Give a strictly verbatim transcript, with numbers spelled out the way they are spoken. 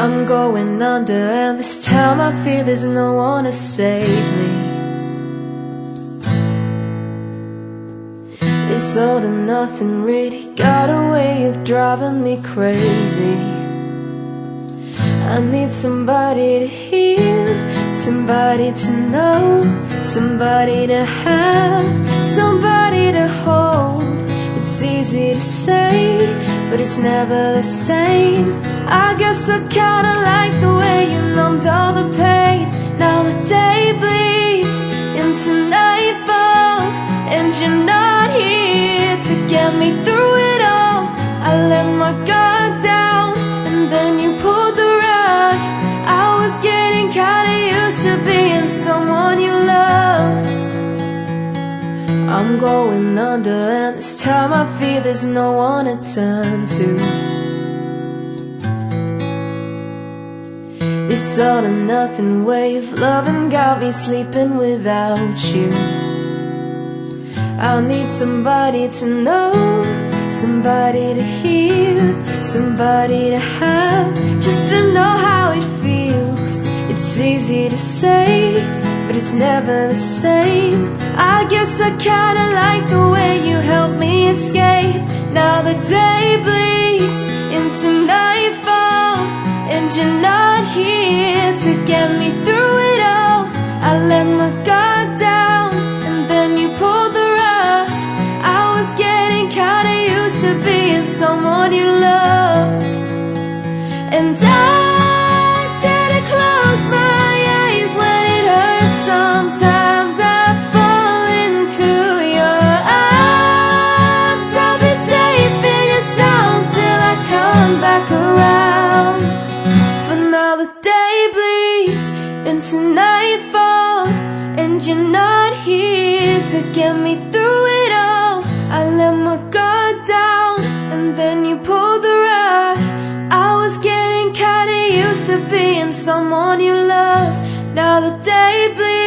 I'm going under, and this time I feel there's no one to save me. This all or nothing really got a way of driving me crazy. I need somebody to hear, somebody to know, somebody to have, somebody to hold. It's easy to say, but it's never the same. I guess I kinda like the way you numbed all the pain. Now the day bleeds into nightfall, and you're not here to get me through it all. I let my guard down, and then you pulled the rug. I was getting kinda used to being someone you loved. I'm going under, and this time I feel there's no one to turn to. This all or nothing way of loving got me sleeping without you. I need somebody to know, somebody to hear, somebody to have, just to know how it feels. It's easy to say, but it's never the same. I guess I kinda like the way you helped me escape. Now the day bleeds into nightfall, and you're not here to get me through it all. I let my guard down, and then you pulled the rug. I was getting kinda used to being someone you loved, and I tend to close my eyes when it hurts. Sometimes I fall into your arms. I'll be safe in your sound till I come back around. For now the day bleeds into nightfall, and you're not here to get me through it all. I let my guard down, and then you pulled the rug. I was getting kinda used to being someone you loved. Now the day bleeds